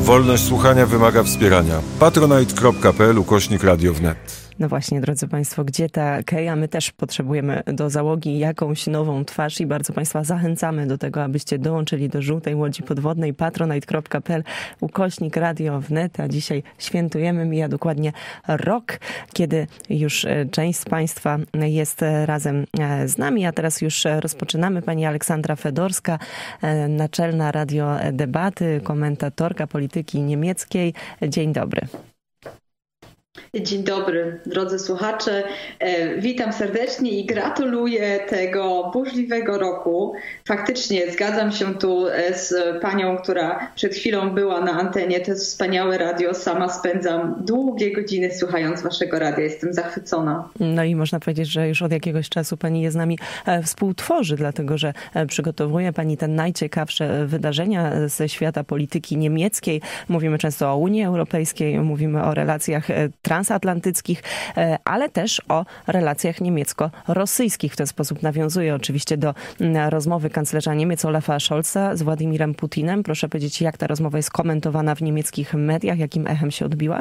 Wolność słuchania wymaga wspierania. patronite.pl/Radio wnet. No właśnie, drodzy Państwo, gdzie ta Keja? My też potrzebujemy do załogi jakąś nową twarz i bardzo Państwa zachęcamy do tego, abyście dołączyli do żółtej łodzi podwodnej patronite.pl/Radio wnet. A dzisiaj świętujemy, mija dokładnie rok, kiedy już część z Państwa jest razem z nami. A teraz już rozpoczynamy. Pani Aleksandra Fedorska, naczelna radiodebaty, komentatorka polityki niemieckiej. Dzień dobry. Dzień dobry, drodzy słuchacze. Witam serdecznie i gratuluję tego burzliwego roku. Faktycznie zgadzam się tu z panią, która przed chwilą była na antenie. To jest wspaniałe radio. Sama spędzam długie godziny słuchając waszego radia. Jestem zachwycona. No i można powiedzieć, że już od jakiegoś czasu pani je z nami współtworzy, dlatego że przygotowuje pani te najciekawsze wydarzenia ze świata polityki niemieckiej. Mówimy często o Unii Europejskiej, mówimy o relacjach transatlantyckich, ale też o relacjach niemiecko-rosyjskich. W ten sposób nawiązuje oczywiście do rozmowy kanclerza Niemiec Olafa Scholza z Władimirem Putinem. Proszę powiedzieć, jak ta rozmowa jest komentowana w niemieckich mediach, jakim echem się odbiła?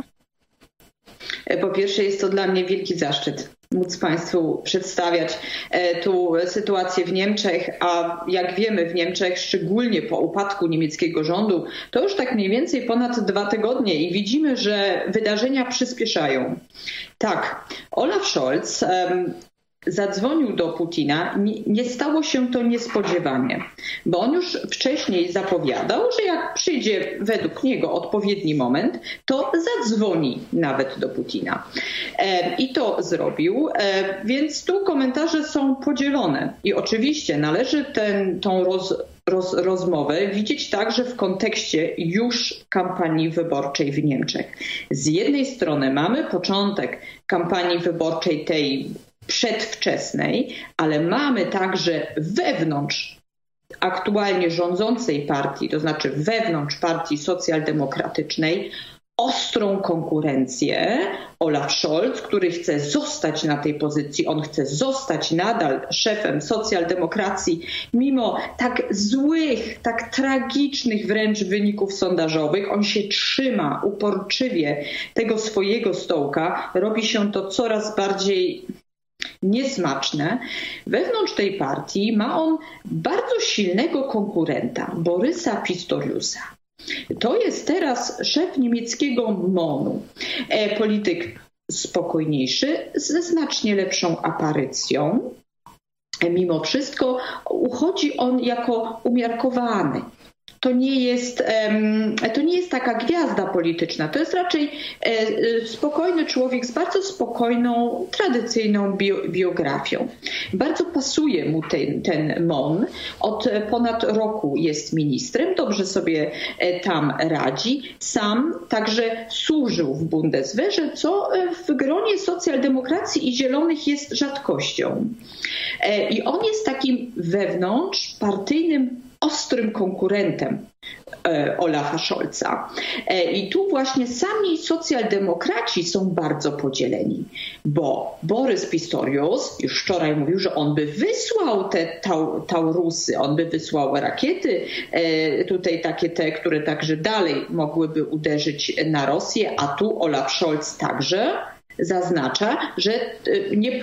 Po pierwsze, jest to dla mnie wielki zaszczyt móc Państwu przedstawiać tu sytuację w Niemczech, a jak wiemy w Niemczech, szczególnie po upadku niemieckiego rządu, to już tak mniej więcej ponad 2 tygodnie i widzimy, że wydarzenia przyspieszają. Tak, Olaf Scholz zadzwonił do Putina. Nie stało się to niespodziewanie, bo on już wcześniej zapowiadał, że jak przyjdzie według niego odpowiedni moment, to zadzwoni nawet do Putina. I to zrobił, więc tu komentarze są podzielone. I oczywiście należy tą rozmowę widzieć także w kontekście już kampanii wyborczej w Niemczech. Z jednej strony mamy początek kampanii wyborczej tej przedwczesnej, ale mamy także wewnątrz aktualnie rządzącej partii, to znaczy wewnątrz partii socjaldemokratycznej, ostrą konkurencję. Olaf Scholz, który chce zostać na tej pozycji, on chce zostać nadal szefem socjaldemokracji, mimo tak złych, tak tragicznych wręcz wyników sondażowych. On się trzyma uporczywie tego swojego stołka. Robi się to coraz bardziej niesmaczne. Wewnątrz tej partii ma on bardzo silnego konkurenta, Borysa Pistoriusa. To jest teraz szef niemieckiego MON-u. Polityk spokojniejszy, ze znacznie lepszą aparycją. Mimo wszystko uchodzi on jako umiarkowany. To nie jest taka gwiazda polityczna. To jest raczej spokojny człowiek z bardzo spokojną, tradycyjną biografią. Bardzo pasuje mu ten MON. Od ponad roku jest ministrem, dobrze sobie tam radzi. Sam także służył w Bundeswehrze, co w gronie socjaldemokracji i zielonych jest rzadkością. I on jest takim wewnątrzpartyjnym ostrym konkurentem Olafa Scholza. I tu właśnie sami socjaldemokraci są bardzo podzieleni, bo Borys Pistorius już wczoraj mówił, że on by wysłał te Taurusy, on by wysłał rakiety, tutaj takie te, które także dalej mogłyby uderzyć na Rosję, a tu Olaf Scholz także zaznacza, że nie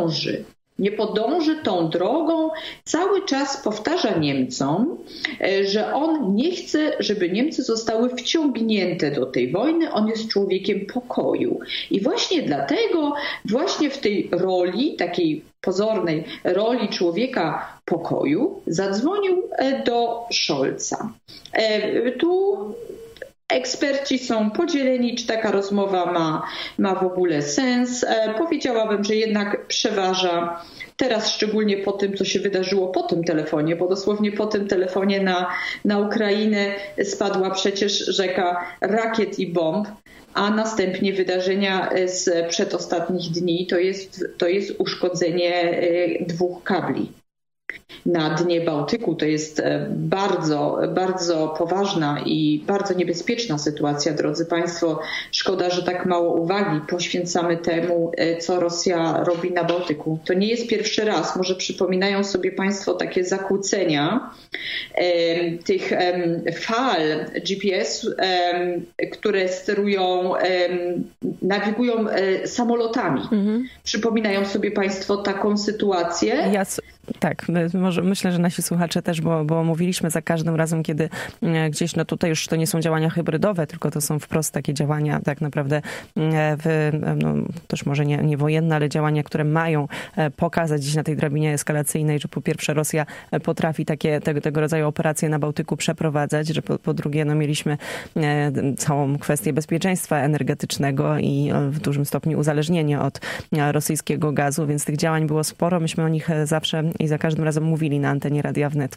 podąży tą drogą, cały czas powtarza Niemcom, że on nie chce, żeby Niemcy zostały wciągnięte do tej wojny. On jest człowiekiem pokoju. I właśnie dlatego, właśnie w tej roli, takiej pozornej roli człowieka pokoju, zadzwonił do Scholza. Tu eksperci są podzieleni, czy taka rozmowa ma w ogóle sens. Powiedziałabym, że jednak przeważa teraz, szczególnie po tym, co się wydarzyło po tym telefonie, bo dosłownie po tym telefonie na Ukrainę spadła przecież rzeka rakiet i bomb, a następnie wydarzenia z przedostatnich dni to jest uszkodzenie 2 kabli. na dnie Bałtyku. To jest bardzo, bardzo poważna i bardzo niebezpieczna sytuacja, drodzy Państwo. Szkoda, że tak mało uwagi poświęcamy temu, co Rosja robi na Bałtyku. To nie jest pierwszy raz. Może przypominają sobie Państwo takie zakłócenia tych fal GPS, które sterują, nawigują samolotami. Przypominają sobie Państwo taką sytuację? Tak, myślę, że nasi słuchacze też, bo mówiliśmy za każdym razem, kiedy gdzieś, no tutaj już to nie są działania hybrydowe, tylko to są wprost takie działania tak naprawdę też może nie wojenne, ale działania, które mają pokazać gdzieś na tej drabinie eskalacyjnej, że po pierwsze Rosja potrafi tego rodzaju operacje na Bałtyku przeprowadzać, że po drugie mieliśmy całą kwestię bezpieczeństwa energetycznego i w dużym stopniu uzależnienie od rosyjskiego gazu, więc tych działań było sporo. Myśmy o nich zawsze i za każdym razem mówili na antenie Radia Wnet.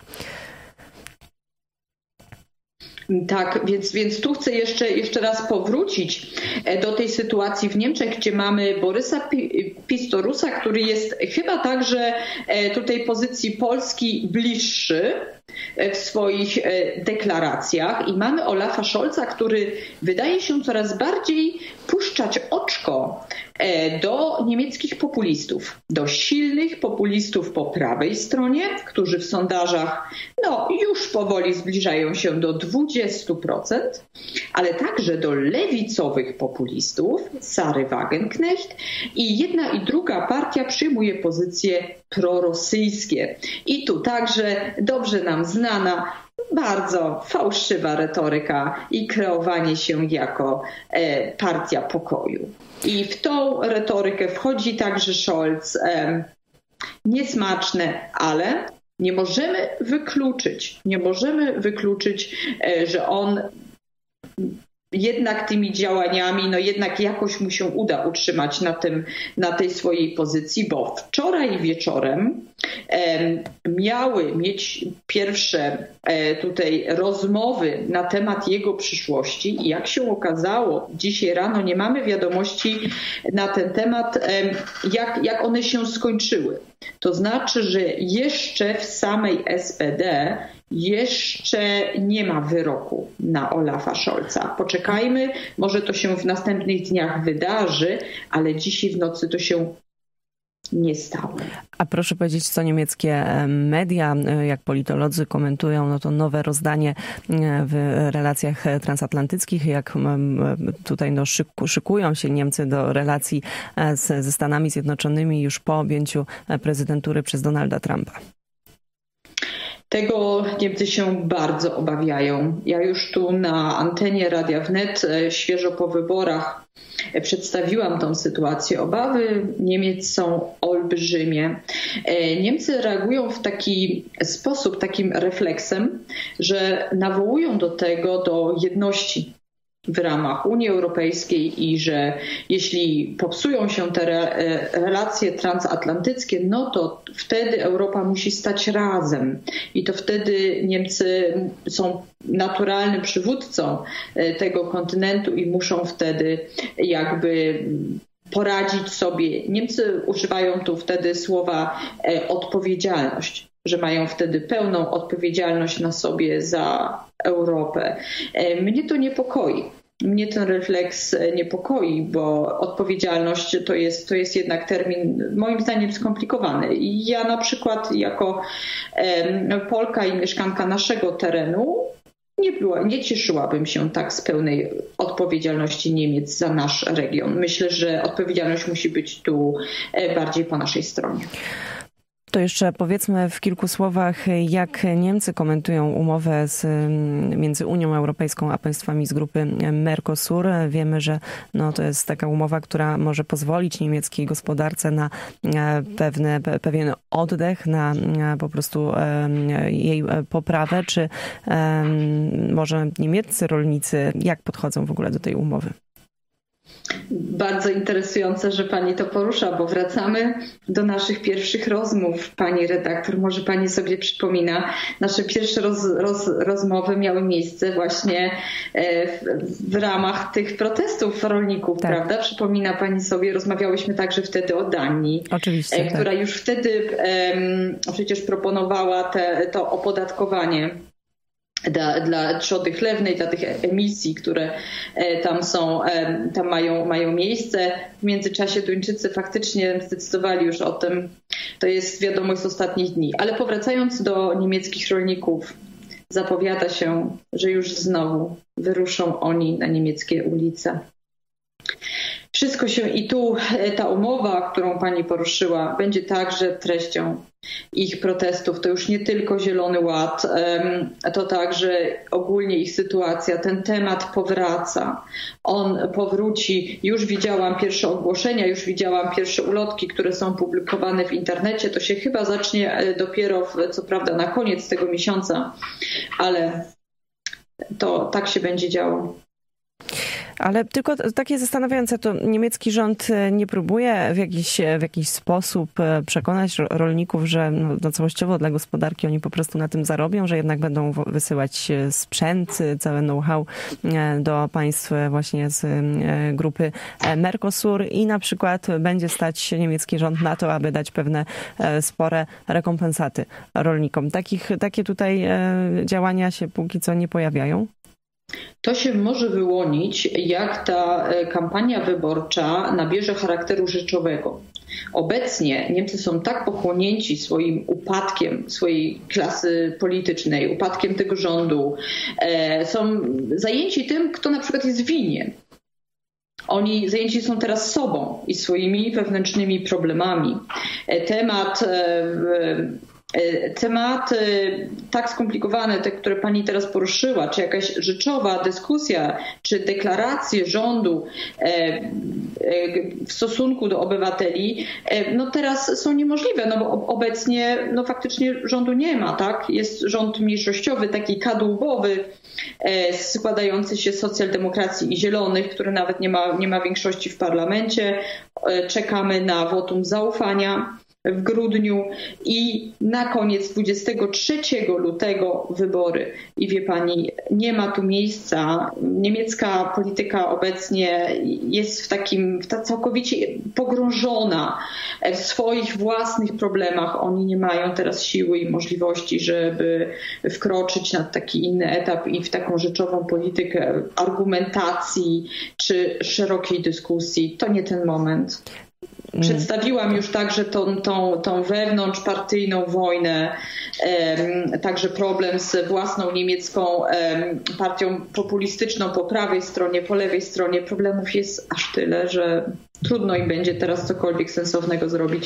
Tak, więc tu chcę jeszcze raz powrócić do tej sytuacji w Niemczech, gdzie mamy Borysa Pistorusa, który jest chyba także tutaj pozycji Polski bliższy w swoich deklaracjach, i mamy Olafa Scholza, który wydaje się coraz bardziej puszczać oczko do niemieckich populistów, do silnych populistów po prawej stronie, którzy w sondażach już powoli zbliżają się do 20%, ale także do lewicowych populistów, Sary Wagenknecht, i jedna i druga partia przyjmuje pozycje prorosyjskie. I tu także dobrze nam znana, bardzo fałszywa retoryka i kreowanie się jako partia pokoju. I w tą retorykę wchodzi także Scholz. Niesmaczne, ale nie możemy wykluczyć, że on jednak tymi działaniami, jednak jakoś mu się uda utrzymać na tej swojej pozycji, bo wczoraj wieczorem miały mieć pierwsze tutaj rozmowy na temat jego przyszłości i jak się okazało, dzisiaj rano nie mamy wiadomości na ten temat, jak one się skończyły. To znaczy, że jeszcze w samej SPD jeszcze nie ma wyroku na Olafa Scholza. Poczekajmy, może to się w następnych dniach wydarzy, ale dzisiaj w nocy to się nie stało. A proszę powiedzieć, co niemieckie media, jak politolodzy komentują, to nowe rozdanie w relacjach transatlantyckich, jak tutaj szykują się Niemcy do relacji ze Stanami Zjednoczonymi już po objęciu prezydentury przez Donalda Trumpa. Tego Niemcy się bardzo obawiają. Ja już tu na antenie Radia Wnet świeżo po wyborach przedstawiłam tą sytuację. Obawy Niemiec są olbrzymie. Niemcy reagują w taki sposób, takim refleksem, że nawołują do jedności w ramach Unii Europejskiej i że jeśli popsują się te relacje transatlantyckie, to wtedy Europa musi stać razem i to wtedy Niemcy są naturalnym przywódcą tego kontynentu i muszą wtedy jakby poradzić sobie. Niemcy używają tu wtedy słowa odpowiedzialność, że mają wtedy pełną odpowiedzialność na sobie za Europę. Mnie to niepokoi. Mnie ten refleks niepokoi, bo odpowiedzialność to jest jednak termin moim zdaniem skomplikowany. I ja na przykład jako Polka i mieszkanka naszego terenu nie cieszyłabym się tak z pełnej odpowiedzialności Niemiec za nasz region. Myślę, że odpowiedzialność musi być tu bardziej po naszej stronie. To jeszcze powiedzmy w kilku słowach, jak Niemcy komentują umowę między Unią Europejską a państwami z grupy Mercosur. Wiemy, że to jest taka umowa, która może pozwolić niemieckiej gospodarce na pewien oddech, na po prostu jej poprawę. Czy może niemieccy rolnicy, jak podchodzą w ogóle do tej umowy? Bardzo interesujące, że pani to porusza, bo wracamy do naszych pierwszych rozmów, pani redaktor. Może pani sobie przypomina, nasze pierwsze rozmowy miały miejsce właśnie w ramach tych protestów rolników, tak. Prawda? Przypomina pani sobie, rozmawiałyśmy także wtedy o Danii, oczywiście, która tak. już wtedy przecież proponowała to opodatkowanie dla trzody chlewnej, dla tych emisji, które tam mają miejsce. W międzyczasie Duńczycy faktycznie zdecydowali już o tym. To jest wiadomość z ostatnich dni. Ale powracając do niemieckich rolników, zapowiada się, że już znowu wyruszą oni na niemieckie ulice. Wszystko się i tu ta umowa, którą pani poruszyła, będzie także treścią ich protestów. To już nie tylko Zielony Ład, to także ogólnie ich sytuacja. Ten temat powraca. On powróci. Już widziałam pierwsze ogłoszenia, już widziałam pierwsze ulotki, które są publikowane w internecie. To się chyba zacznie dopiero, co prawda, na koniec tego miesiąca, ale to tak się będzie działo. Ale tylko takie zastanawiające, to niemiecki rząd nie próbuje w jakiś sposób przekonać rolników, że całościowo dla gospodarki oni po prostu na tym zarobią, że jednak będą wysyłać sprzęt, całe know-how do państw właśnie z grupy Mercosur i na przykład będzie stać niemiecki rząd na to, aby dać pewne spore rekompensaty rolnikom. Takie tutaj działania się póki co nie pojawiają. To się może wyłonić, jak ta kampania wyborcza nabierze charakteru rzeczowego. Obecnie Niemcy są tak pochłonięci swoim upadkiem swojej klasy politycznej, upadkiem tego rządu, są zajęci tym, kto na przykład jest winien. Oni zajęci są teraz sobą i swoimi wewnętrznymi problemami. Tematy tak skomplikowane, te, które pani teraz poruszyła, czy jakaś rzeczowa dyskusja, czy deklaracje rządu w stosunku do obywateli, no teraz są niemożliwe, no bo obecnie no faktycznie rządu nie ma, tak? Jest rząd mniejszościowy, taki kadłubowy, składający się z socjaldemokracji i zielonych, który nawet nie ma większości w parlamencie. Czekamy na wotum zaufania w grudniu i na koniec 23 lutego wybory. I wie pani, nie ma tu miejsca. Niemiecka polityka obecnie jest całkowicie pogrążona w swoich własnych problemach. Oni nie mają teraz siły i możliwości, żeby wkroczyć na taki inny etap i w taką rzeczową politykę argumentacji czy szerokiej dyskusji. To nie ten moment. Przedstawiłam już także tą wewnątrzpartyjną wojnę, także problem z własną niemiecką partią populistyczną po prawej stronie, po lewej stronie. Problemów jest aż tyle, że trudno im będzie teraz cokolwiek sensownego zrobić.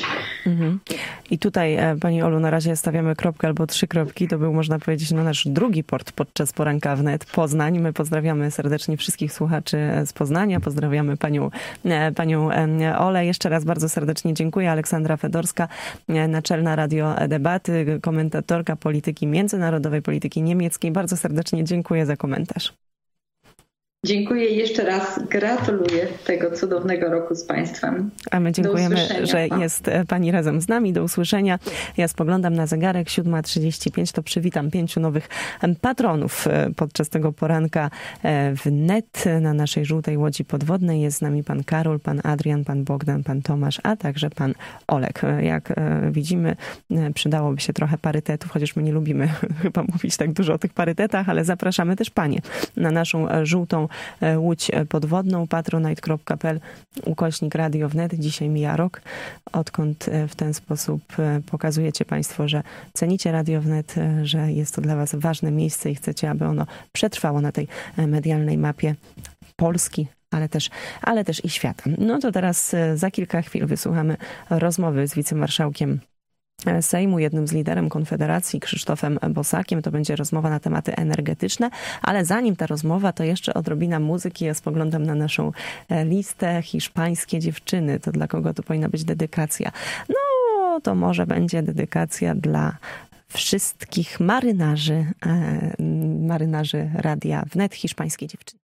I tutaj, pani Olu, na razie stawiamy kropkę albo 3 kropki. To był, można powiedzieć, nasz drugi port podczas poranka wnet Poznań. My pozdrawiamy serdecznie wszystkich słuchaczy z Poznania. Pozdrawiamy panią Olę. Jeszcze raz bardzo serdecznie dziękuję. Aleksandra Fedorska, naczelna Radio Debaty, komentatorka polityki międzynarodowej, polityki niemieckiej. Bardzo serdecznie dziękuję za komentarz. Dziękuję jeszcze raz. Gratuluję tego cudownego roku z Państwem. A my dziękujemy, że jest Pani razem z nami. Do usłyszenia. Ja spoglądam na zegarek 7:35. To przywitam 5 nowych patronów podczas tego poranka w net na naszej żółtej łodzi podwodnej. Jest z nami pan Karol, pan Adrian, pan Bogdan, pan Tomasz, a także pan Olek. Jak widzimy, przydałoby się trochę parytetów, chociaż my nie lubimy chyba mówić tak dużo o tych parytetach, ale zapraszamy też panie na naszą żółtą łódź podwodną, patronite.pl/Radio Wnet. Dzisiaj mija rok, odkąd w ten sposób pokazujecie państwo, że cenicie Radio Wnet, że jest to dla was ważne miejsce i chcecie, aby ono przetrwało na tej medialnej mapie Polski, ale też i świata. No to teraz za kilka chwil wysłuchamy rozmowy z wicemarszałkiem Sejmu, jednym z liderem Konfederacji, Krzysztofem Bosakiem. To będzie rozmowa na tematy energetyczne, ale zanim ta rozmowa, to jeszcze odrobina muzyki. Ja spoglądam na naszą listę. Hiszpańskie dziewczyny. To dla kogo to powinna być dedykacja? No, to może będzie dedykacja dla wszystkich marynarzy Radia Wnet. Hiszpańskie dziewczyny.